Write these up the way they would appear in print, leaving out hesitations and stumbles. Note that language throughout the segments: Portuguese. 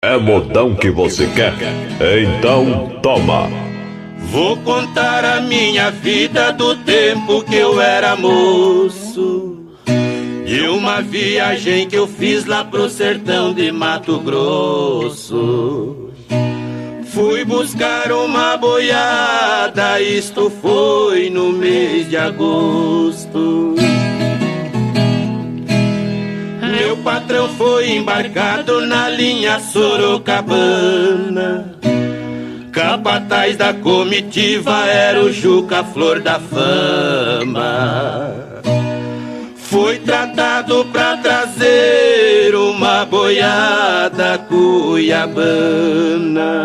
É modão que você quer? Então toma! Vou contar a minha vida do tempo que eu era moço, de uma viagem que eu fiz lá pro sertão de Mato Grosso. Fui buscar uma boiada, isto foi no mês de agosto. Meu patrão foi embarcado na linha Sorocabana. Capataz da comitiva era o Juca Flor da Fama. Foi tratado pra trazer uma boiada cuiabana.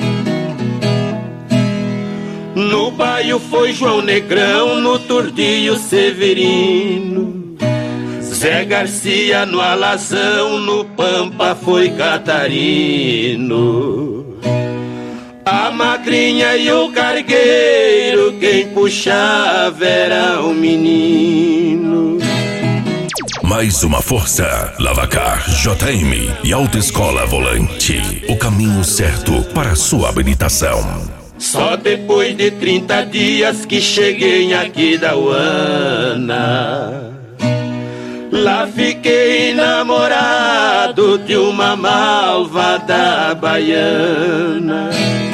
No baio foi João Negrão, no Tordilho Severino. Zé Garcia no Alazão, no Pampa foi Catarino. A madrinha e o cargueiro, quem puxava era o menino. Mais uma força, Lavacar, JM e Autoescola Volante. O caminho certo para a sua habilitação. Só depois de 30 dias que cheguei em Aquidauana. Lá fiquei enamorado de uma malvada baiana.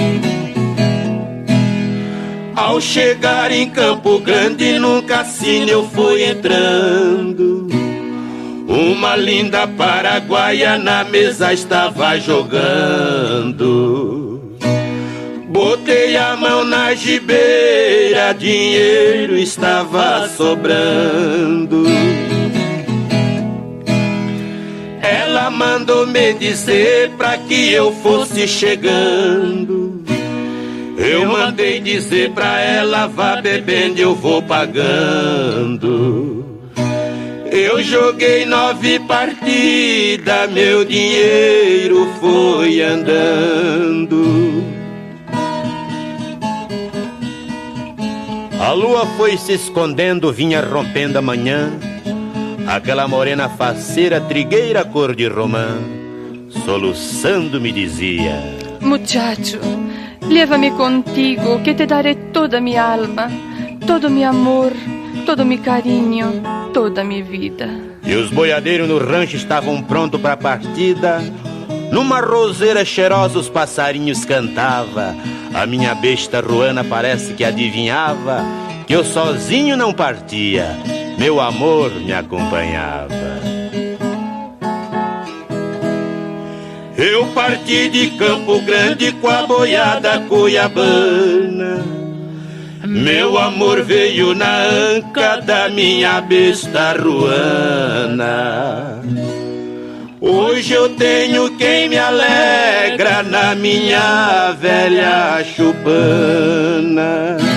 Ao chegar em Campo Grande, num cassino eu fui entrando. Uma linda paraguaia na mesa estava jogando. Botei a mão na gibeira, dinheiro estava sobrando. Ela mandou me dizer pra que eu fosse chegando. Eu mandei dizer pra ela, vá bebendo, eu vou pagando. Eu joguei 9 partidas, meu dinheiro foi andando. A lua foi se escondendo, vinha rompendo a manhã. Aquela morena faceira, trigueira cor de romã, soluçando me dizia: Muchacho, leva-me contigo, que te daré toda mi alma, todo mi amor, todo mi carinho, toda mi vida. E os boiadeiros no rancho estavam prontos para a partida. Numa roseira cheirosa os passarinhos cantava. A minha besta ruana parece que adivinhava que eu sozinho não partia, meu amor me acompanhava. Eu parti de Campo Grande com a boiada cuiabana. Meu amor veio na anca da minha besta ruana. Hoje eu tenho quem me alegra na minha velha chupana.